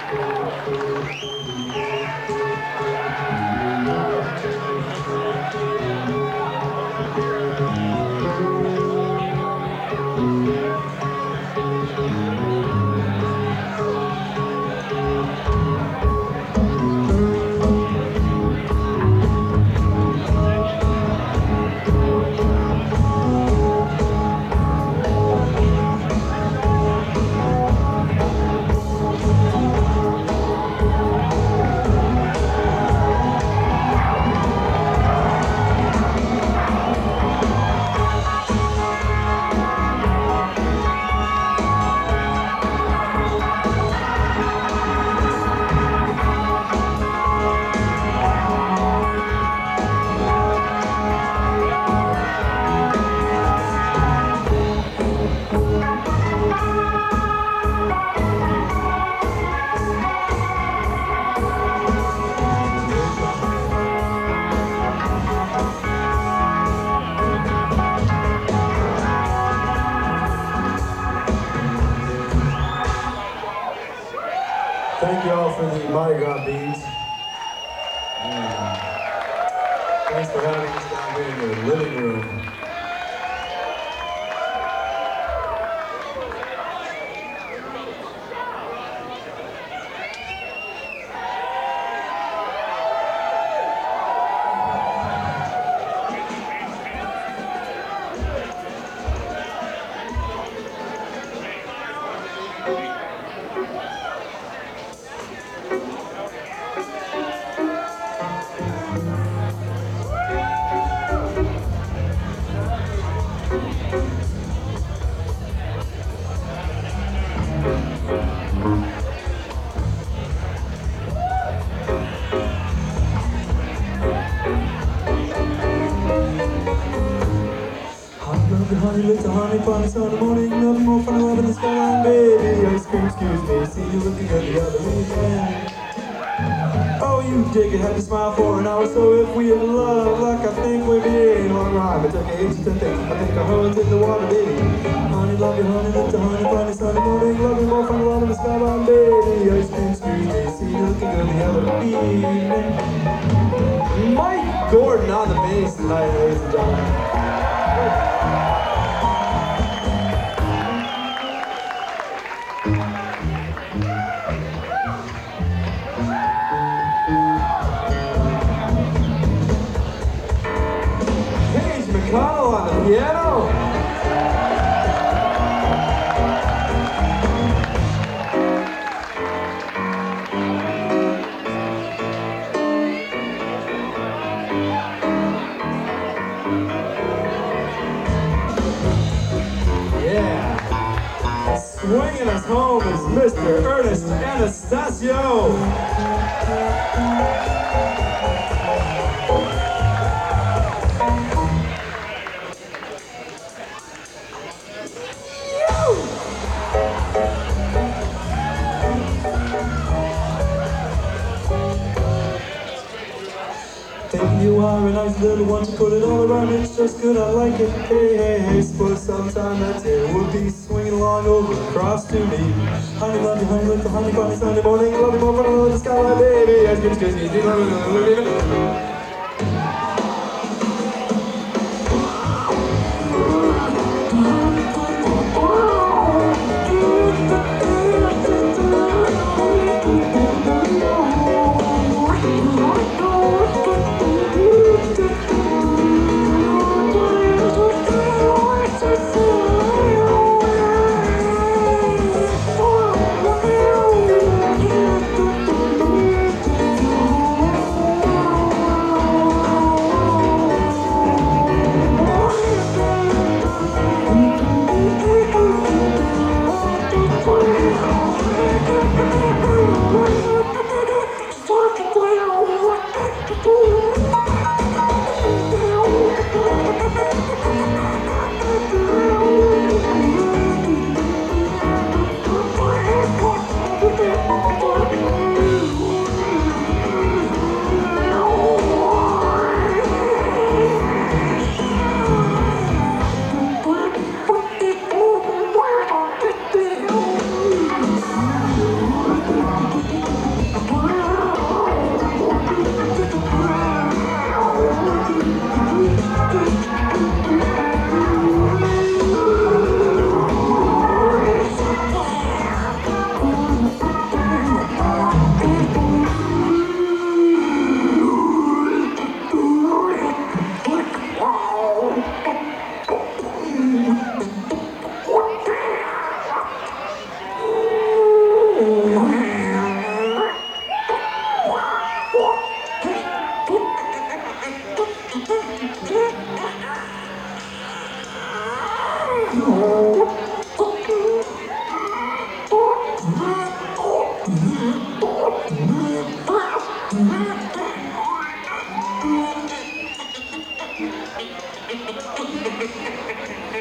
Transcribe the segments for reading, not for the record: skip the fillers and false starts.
Thank you all for the Mardi Gras beads. Thanks for having us down here in the living room. Honey, look to honey, promise on the morning, nothing more fun, love in the skyline, baby. Ice cream, excuse me, see you looking good the other weekend. Oh, you dig it, had to smile for an hour, so if we in love, like I think we'll be in long rhyme. It took ages to think, I think our hearts in the water, baby. Honey, love you, honey, look to honey, promise on the morning, love you more fun, love in the skyline, baby. Ice cream, excuse me, see you looking good the other evening. Mike Gordon on the bass tonight, ladies and gentlemen. McConnell on the piano. Yeah. Swinging us home is Mr. Ernest Anastasio. Think you are a nice little one to put it all around, it's just good, I like it. Hey, hey, hey, suppose sometime that tail would be swinging along over across to me. Honey, love you, honey, look the honey bunny Sunday morning, love you more fun along the skyline, baby. Ice cream, excuse me,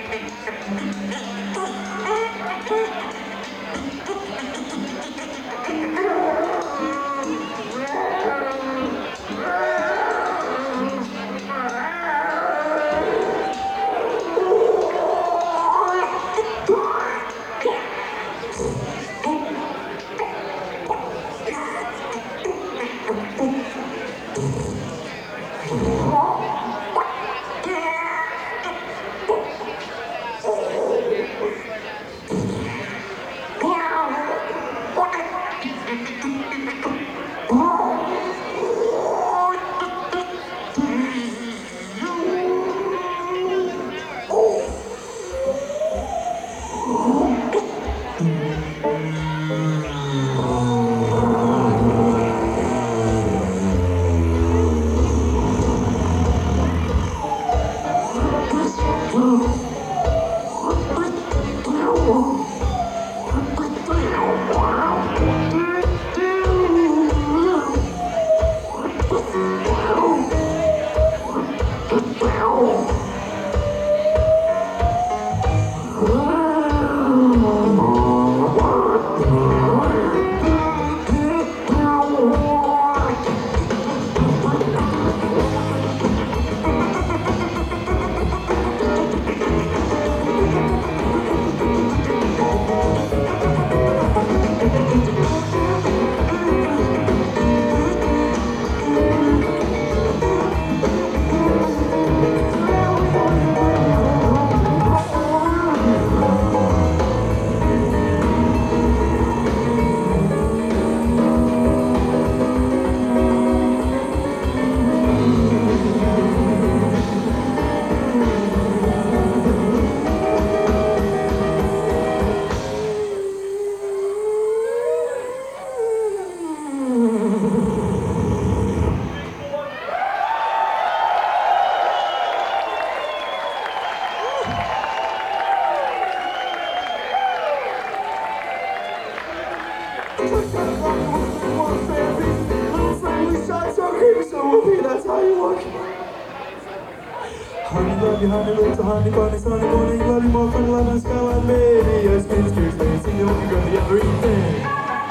That's how you look. Honey, love you, honey, little honey, bunny, sunny, bunny, love you more fun, love and skyline, baby. Excuse me, see you when you go to the other evening.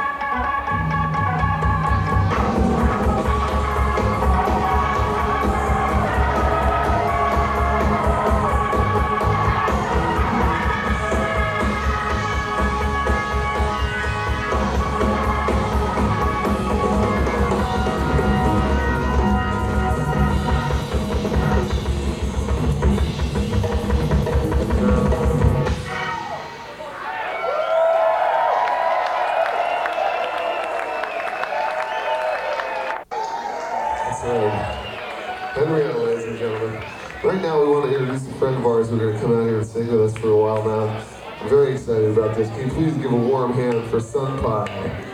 Henrietta, ladies and gentlemen. Right now we want to introduce a friend of ours who's going to come out here and sing with us for a while now. I'm very excited about this. Can you please give a warm hand for Sun Pie?